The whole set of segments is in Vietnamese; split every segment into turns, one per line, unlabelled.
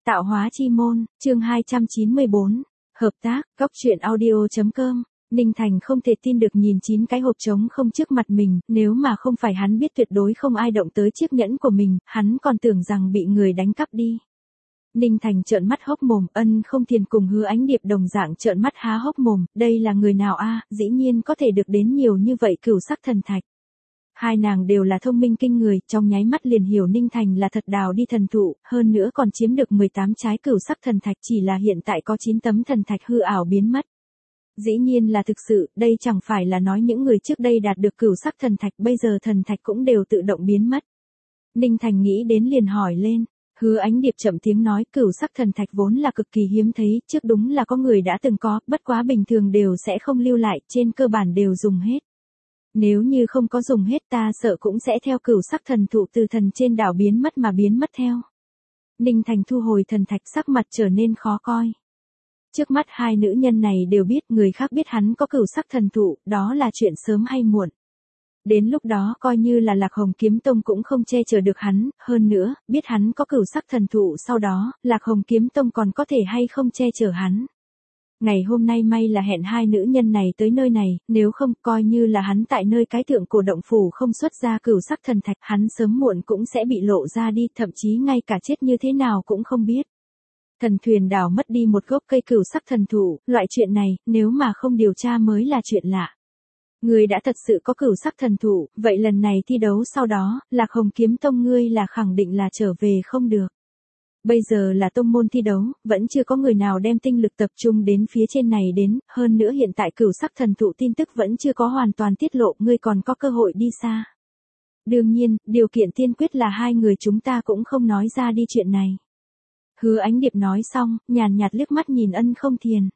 Tạo hóa chi môn, chương 294. Hợp tác, góc truyện audio.com. Ninh Thành không thể tin được nhìn 9 cái hộp trống không trước mặt mình, nếu mà không phải hắn biết tuyệt đối không ai động tới chiếc nhẫn của mình, hắn còn tưởng rằng bị người đánh cắp đi. Ninh Thành trợn mắt hốc mồm, Ân Không Thiền cùng Hứa Ánh Điệp đồng dạng trợn mắt há hốc mồm, đây là người nào a, dĩ nhiên có thể được đến nhiều như vậy cửu sắc thần thạch. Hai nàng đều là thông minh kinh người, trong nháy mắt liền hiểu Ninh Thành là thật đào đi thần thụ, hơn nữa còn chiếm được 18 trái cửu sắc thần thạch, chỉ là hiện tại có 9 tấm thần thạch hư ảo biến mất. Dĩ nhiên là thực sự, đây chẳng phải là nói những người trước đây đạt được cửu sắc thần thạch bây giờ thần thạch cũng đều tự động biến mất. Ninh Thành nghĩ đến liền hỏi lên. Hứa Ánh Điệp chậm tiếng nói, cửu sắc thần thạch vốn là cực kỳ hiếm thấy, trước đúng là có người đã từng có, bất quá bình thường đều sẽ không lưu lại, trên cơ bản đều dùng hết. Nếu như không có dùng hết ta sợ cũng sẽ theo cửu sắc thần thụ từ thần trên đảo biến mất mà biến mất theo. Ninh Thành thu hồi thần thạch, sắc mặt trở nên khó coi. Trước mắt hai nữ nhân này đều biết, người khác biết hắn có cửu sắc thần thụ, đó là chuyện sớm hay muộn. Đến lúc đó coi như là Lạc Hồng Kiếm Tông cũng không che chở được hắn, hơn nữa, biết hắn có cửu sắc thần thụ sau đó, Lạc Hồng Kiếm Tông còn có thể hay không che chở hắn. Ngày hôm nay may là hẹn hai nữ nhân này tới nơi này, nếu không coi như là hắn tại nơi cái thượng cổ động phủ không xuất ra cửu sắc thần thạch, hắn sớm muộn cũng sẽ bị lộ ra đi, thậm chí ngay cả chết như thế nào cũng không biết. Thần thuyền đảo mất đi một gốc cây cửu sắc thần thụ, loại chuyện này, nếu mà không điều tra mới là chuyện lạ. Ngươi đã thật sự có cửu sắc thần thụ, vậy lần này thi đấu sau đó, Lạc Hồng Kiếm Tông ngươi là khẳng định là trở về không được. Bây giờ là tông môn thi đấu, vẫn chưa có người nào đem tinh lực tập trung đến phía trên này đến, hơn nữa hiện tại cửu sắc thần thụ tin tức vẫn chưa có hoàn toàn tiết lộ, ngươi còn có cơ hội đi xa. Đương nhiên, điều kiện tiên quyết là hai người chúng ta cũng không nói ra đi chuyện này. Hứa Ánh Điệp nói xong, nhàn nhạt liếc mắt nhìn Ân Không Thiền.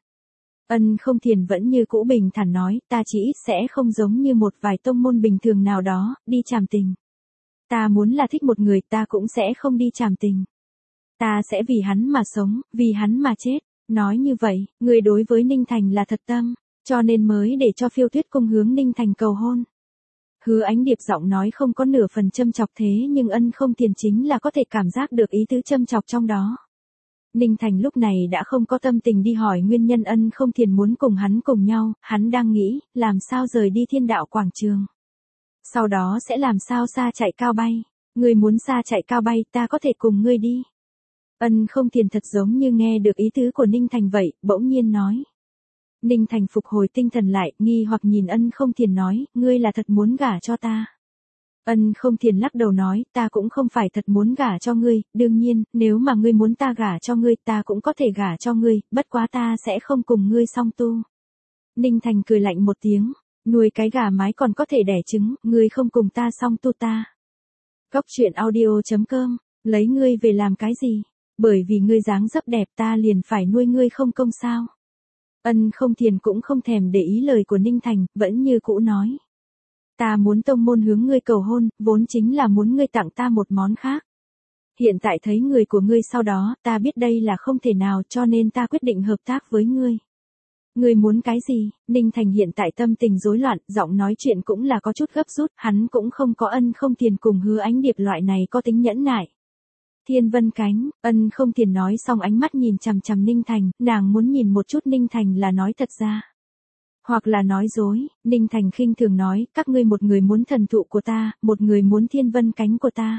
Ân Không Thiền vẫn như cũ bình thản nói, ta chỉ ít sẽ không giống như một vài tông môn bình thường nào đó, đi tràm tình. Ta muốn là thích một người ta cũng sẽ không đi tràm tình. Ta sẽ vì hắn mà sống, vì hắn mà chết. Nói như vậy, người đối với Ninh Thành là thật tâm, cho nên mới để cho Phiêu Tuyết Cung hướng Ninh Thành cầu hôn. Hứa Ánh Điệp giọng nói không có nửa phần châm chọc, thế nhưng Ân Không Thiền chính là có thể cảm giác được ý tứ châm chọc trong đó. Ninh Thành lúc này đã không có tâm tình đi hỏi nguyên nhân Ân Không Thiền muốn cùng hắn cùng nhau, hắn đang nghĩ, làm sao rời đi Thiên Đạo Quảng Trường. Sau đó sẽ làm sao xa chạy cao bay. Ngươi muốn xa chạy cao bay, ta có thể cùng ngươi đi. Ân Không Thiền thật giống như nghe được ý tứ của Ninh Thành vậy, bỗng nhiên nói. Ninh Thành phục hồi tinh thần lại, nghi hoặc nhìn Ân Không Thiền nói, ngươi là thật muốn gả cho ta. Ân Không Thiền lắc đầu nói, ta cũng không phải thật muốn gả cho ngươi, đương nhiên, nếu mà ngươi muốn ta gả cho ngươi ta cũng có thể gả cho ngươi, bất quá ta sẽ không cùng ngươi song tu. Ninh Thành cười lạnh một tiếng, nuôi cái gà mái còn có thể đẻ trứng, ngươi không cùng ta song tu ta. Góc truyện audio.com, lấy ngươi về làm cái gì? Bởi vì ngươi dáng dấp đẹp ta liền phải nuôi ngươi không công sao? Ân Không Thiền cũng không thèm để ý lời của Ninh Thành, vẫn như cũ nói. Ta muốn tông môn hướng ngươi cầu hôn, vốn chính là muốn ngươi tặng ta một món khác. Hiện tại thấy người của ngươi sau đó, ta biết đây là không thể nào cho nên ta quyết định hợp tác với ngươi. Ngươi muốn cái gì? Ninh Thành hiện tại tâm tình rối loạn, giọng nói chuyện cũng là có chút gấp rút, hắn cũng không có Ân Không Thiền cùng Hứa Ánh Điệp loại này có tính nhẫn nại. Thiên Vân Cánh, Ân Không Thiền nói xong ánh mắt nhìn chằm chằm Ninh Thành, nàng muốn nhìn một chút Ninh Thành là nói thật ra. Hoặc là nói dối, Ninh Thành khinh thường nói, các ngươi một người muốn thần thụ của ta, một người muốn Thiên Vân Cánh của ta.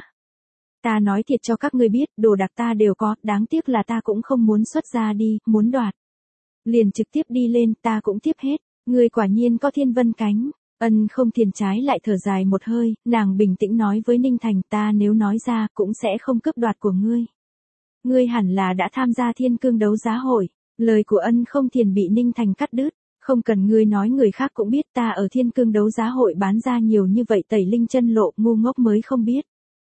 Ta nói thiệt cho các ngươi biết, đồ đạc ta đều có, đáng tiếc là ta cũng không muốn xuất ra đi, muốn đoạt. Liền trực tiếp đi lên, ta cũng tiếp hết, ngươi quả nhiên có Thiên Vân Cánh. Ân Không Thiền trái lại thở dài một hơi, nàng bình tĩnh nói với Ninh Thành, ta nếu nói ra, cũng sẽ không cướp đoạt của ngươi. Ngươi hẳn là đã tham gia Thiên Cương đấu giá hội. Lời của Ân Không Thiền bị Ninh Thành cắt đứt. Không cần ngươi nói người khác cũng biết ta ở Thiên Cương đấu giá hội bán ra nhiều như vậy tẩy linh chân lộ, ngu ngốc mới không biết.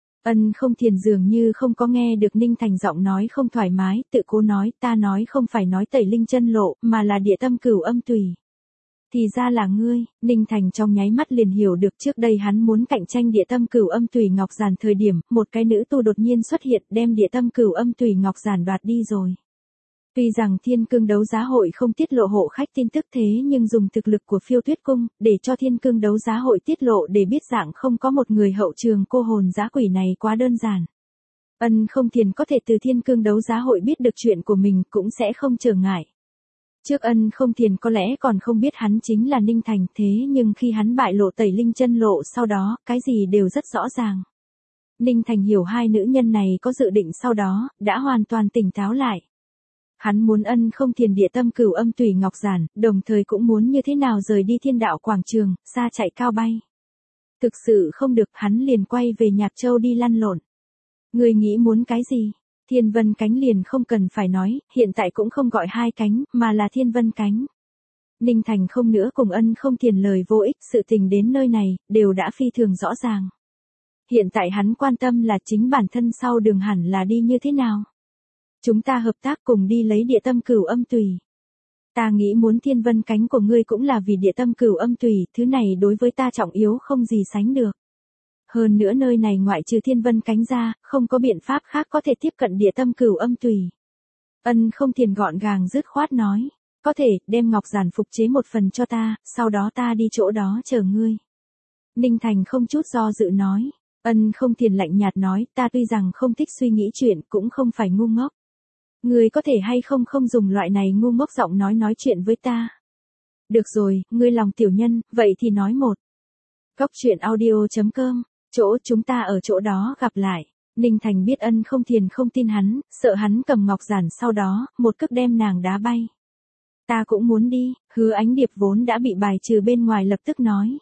Ân Không Thiền dường như không có nghe được Ninh Thành giọng nói không thoải mái, tự cố nói, ta nói không phải nói tẩy linh chân lộ, mà là địa tâm cửu âm tùy. Thì ra là ngươi, Ninh Thành trong nháy mắt liền hiểu được trước đây hắn muốn cạnh tranh địa tâm cửu âm tùy ngọc giản thời điểm, một cái nữ tu đột nhiên xuất hiện đem địa tâm cửu âm tùy ngọc giản đoạt đi rồi. Tuy rằng Thiên Cương đấu giá hội không tiết lộ hộ khách tin tức thế nhưng dùng thực lực của Phiêu Tuyết Cung, để cho Thiên Cương đấu giá hội tiết lộ để biết dạng không có một người hậu trường cô hồn dã quỷ này quá đơn giản. Ân Không Thiền có thể từ Thiên Cương đấu giá hội biết được chuyện của mình cũng sẽ không trở ngại. Trước Ân Không Thiền có lẽ còn không biết hắn chính là Ninh Thành, thế nhưng khi hắn bại lộ tẩy linh chân lộ sau đó, cái gì đều rất rõ ràng. Ninh Thành hiểu hai nữ nhân này có dự định sau đó, đã hoàn toàn tỉnh táo lại. Hắn muốn Ân Không Thiền địa tâm cửu âm tùy ngọc giản, đồng thời cũng muốn như thế nào rời đi Thiên Đạo quảng trường, xa chạy cao bay. Thực sự không được, hắn liền quay về Nhạc Châu đi lăn lộn. Người nghĩ muốn cái gì? Thiên Vân Cánh liền không cần phải nói, hiện tại cũng không gọi hai cánh, mà là Thiên Vân Cánh. Ninh Thành không nữa cùng Ân Không Thiền lời vô ích, sự tình đến nơi này, đều đã phi thường rõ ràng. Hiện tại hắn quan tâm là chính bản thân sau đường hẳn là đi như thế nào. Chúng ta hợp tác cùng đi lấy địa tâm cửu âm tùy. Ta nghĩ muốn Thiên Vân Cánh của ngươi cũng là vì địa tâm cửu âm tùy, thứ này đối với ta trọng yếu không gì sánh được. Hơn nữa nơi này ngoại trừ Thiên Vân Cánh ra, không có biện pháp khác có thể tiếp cận địa tâm cửu âm tùy. Ân Không Thiền gọn gàng dứt khoát nói, có thể, đem ngọc giản phục chế một phần cho ta, sau đó ta đi chỗ đó chờ ngươi. Ninh Thành không chút do dự nói, Ân Không Thiền lạnh nhạt nói, ta tuy rằng không thích suy nghĩ chuyện, cũng không phải ngu ngốc. Ngươi có thể hay không không dùng loại này ngu ngốc giọng nói chuyện với ta. Được rồi, ngươi lòng tiểu nhân, vậy thì nói một. Cóc truyện audio.com, chỗ chúng ta ở chỗ đó gặp lại. Ninh Thành biết Ân Không Thiền không tin hắn, sợ hắn cầm ngọc giản sau đó, một cước đem nàng đá bay. Ta cũng muốn đi, Hứa Ánh Điệp vốn đã bị bài trừ bên ngoài lập tức nói.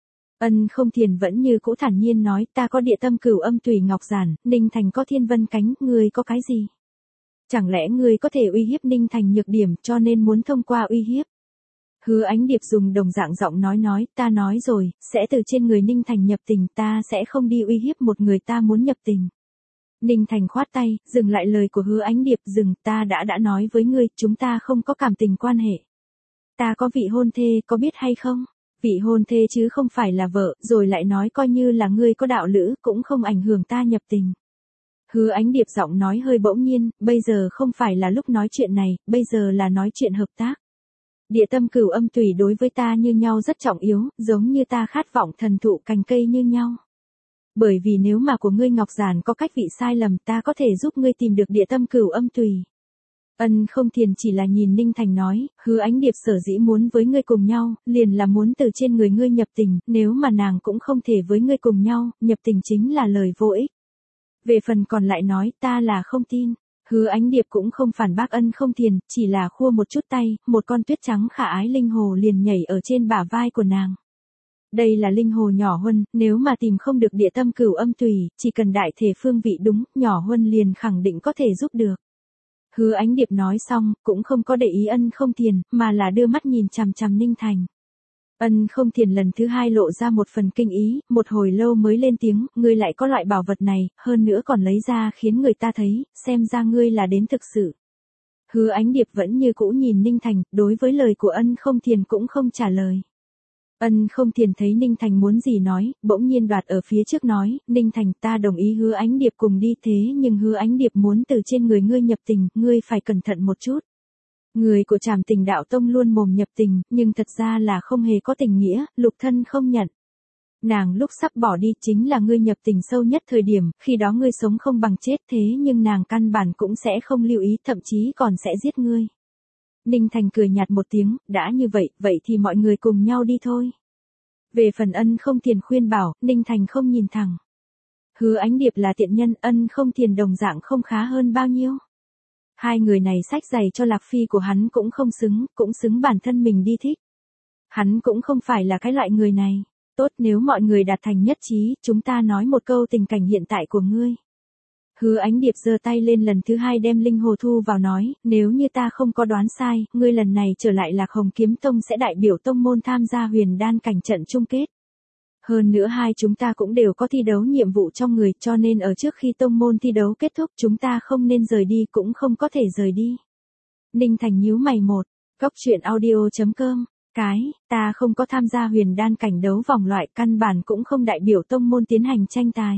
Ân Không Thiền vẫn như cũ thản nhiên nói, ta có địa tâm cửu âm tùy ngọc giản, Ninh Thành có Thiên Vân Cánh, ngươi có cái gì? Chẳng lẽ ngươi có thể uy hiếp Ninh Thành nhược điểm cho nên muốn thông qua uy hiếp? Hứa Ánh Điệp dùng đồng dạng giọng nói, ta nói rồi, sẽ từ trên người Ninh Thành nhập tình, ta sẽ không đi uy hiếp một người ta muốn nhập tình. Ninh Thành khoát tay, dừng lại lời của Hứa Ánh Điệp, dừng, ta đã nói với ngươi, chúng ta không có cảm tình quan hệ. Ta có vị hôn thê, có biết hay không? Vị hôn thê chứ không phải là vợ, rồi lại nói coi như là ngươi có đạo lữ, cũng không ảnh hưởng ta nhập tình. Hứa Ánh Điệp giọng nói hơi bỗng nhiên, bây giờ không phải là lúc nói chuyện này, bây giờ là nói chuyện hợp tác. Địa tâm cửu âm tùy đối với ta như nhau rất trọng yếu, giống như ta khát vọng thần thụ cành cây như nhau. Bởi vì nếu mà của ngươi ngọc giản có cách vị sai lầm, ta có thể giúp ngươi tìm được địa tâm cửu âm tùy. Ân Không Thiền chỉ là nhìn Ninh Thành nói, Hứa Ánh Điệp sở dĩ muốn với ngươi cùng nhau, liền là muốn từ trên người ngươi nhập tình, nếu mà nàng cũng không thể với ngươi cùng nhau, nhập tình chính là lời vô ích. Về phần còn lại nói, ta là không tin. Hứa Ánh Điệp cũng không phản bác Ân Không Thiền, chỉ là khua một chút tay, một con tuyết trắng khả ái linh hồ liền nhảy ở trên bả vai của nàng. Đây là linh hồ nhỏ huân, nếu mà tìm không được địa tâm cửu âm tùy, chỉ cần đại thể phương vị đúng, nhỏ huân liền khẳng định có thể giúp được. Hứa Ánh Điệp nói xong, cũng không có để ý Ân Không Thiền, mà là đưa mắt nhìn chằm chằm Ninh Thành. Ân Không Thiền lần thứ hai lộ ra một phần kinh ý, một hồi lâu mới lên tiếng, ngươi lại có loại bảo vật này, hơn nữa còn lấy ra khiến người ta thấy, xem ra ngươi là đến thực sự. Hứa Ánh Điệp vẫn như cũ nhìn Ninh Thành, đối với lời của Ân Không Thiền cũng không trả lời. Ân Không Thiền thấy Ninh Thành muốn gì nói, bỗng nhiên đoạt ở phía trước nói, Ninh Thành ta đồng ý Hứa Ánh Điệp cùng đi thế nhưng Hứa Ánh Điệp muốn từ trên người ngươi nhập tình, ngươi phải cẩn thận một chút. Người của Trảm Tình Đạo Tông luôn mồm nhập tình, nhưng thật ra là không hề có tình nghĩa, lục thân không nhận. Nàng lúc sắp bỏ đi chính là ngươi nhập tình sâu nhất thời điểm, khi đó ngươi sống không bằng chết thế nhưng nàng căn bản cũng sẽ không lưu ý, thậm chí còn sẽ giết ngươi. Ninh Thành cười nhạt một tiếng, đã như vậy, vậy thì mọi người cùng nhau đi thôi. Về phần Ân Không Thiền khuyên bảo, Ninh Thành không nhìn thẳng. Hứa Ánh Điệp là tiện nhân, Ân Không Thiền đồng dạng không khá hơn bao nhiêu. Hai người này xách giày cho Lạc Phi của hắn cũng không xứng, cũng xứng bản thân mình đi thích. Hắn cũng không phải là cái loại người này. Tốt nếu mọi người đạt thành nhất trí, chúng ta nói một câu tình cảnh hiện tại của ngươi. Hứa Ánh Điệp giơ tay lên lần thứ hai đem linh hồ thu vào nói, nếu như ta không có đoán sai, ngươi lần này trở lại Lạc Hồng Kiếm Tông sẽ đại biểu tông môn tham gia huyền đan cảnh trận chung kết. Hơn nữa hai chúng ta cũng đều có thi đấu nhiệm vụ trong người cho nên ở trước khi tông môn thi đấu kết thúc chúng ta không nên rời đi cũng không có thể rời đi. Ninh Thành nhíu mày một, cóc truyện audio.com, ta không có tham gia huyền đan cảnh đấu vòng loại căn bản cũng không đại biểu tông môn tiến hành tranh tài.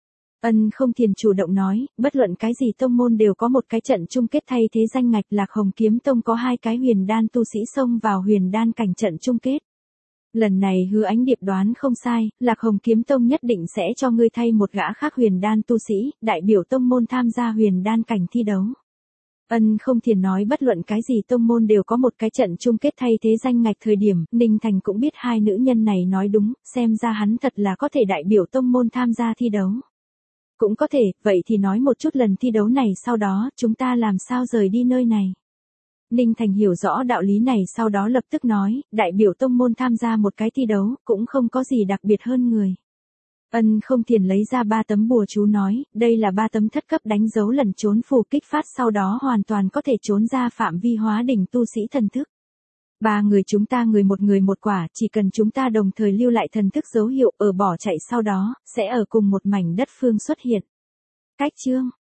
Ân Không Thiền chủ động nói, bất luận cái gì tông môn đều có một cái trận chung kết thay thế danh ngạch Lạc Hồng Kiếm Tông có hai cái huyền đan tu sĩ xông vào huyền đan cảnh trận chung kết. Lần này Hứa Ánh Điệp đoán không sai, Lạc Hồng Kiếm Tông nhất định sẽ cho ngươi thay một gã khác huyền đan tu sĩ, đại biểu tông môn tham gia huyền đan cảnh thi đấu. Ân Không Thiền nói bất luận cái gì tông môn đều có một cái trận chung kết thay thế danh ngạch thời điểm, Ninh Thành cũng biết hai nữ nhân này nói đúng, xem ra hắn thật là có thể đại biểu tông môn tham gia thi đấu. Cũng có thể, vậy thì nói một chút lần thi đấu này sau đó, chúng ta làm sao rời đi nơi này. Ninh Thành hiểu rõ đạo lý này sau đó lập tức nói, đại biểu tông môn tham gia một cái thi đấu, cũng không có gì đặc biệt hơn người. Ân Không Thiền lấy ra 3 tấm bùa chú nói, đây là 3 tấm thất cấp đánh dấu lần trốn phù kích phát sau đó hoàn toàn có thể trốn ra phạm vi hóa đỉnh tu sĩ thần thức. 3 người chúng ta người một quả, chỉ cần chúng ta đồng thời lưu lại thần thức dấu hiệu ở bỏ chạy sau đó, sẽ ở cùng một mảnh đất phương xuất hiện. Cách chương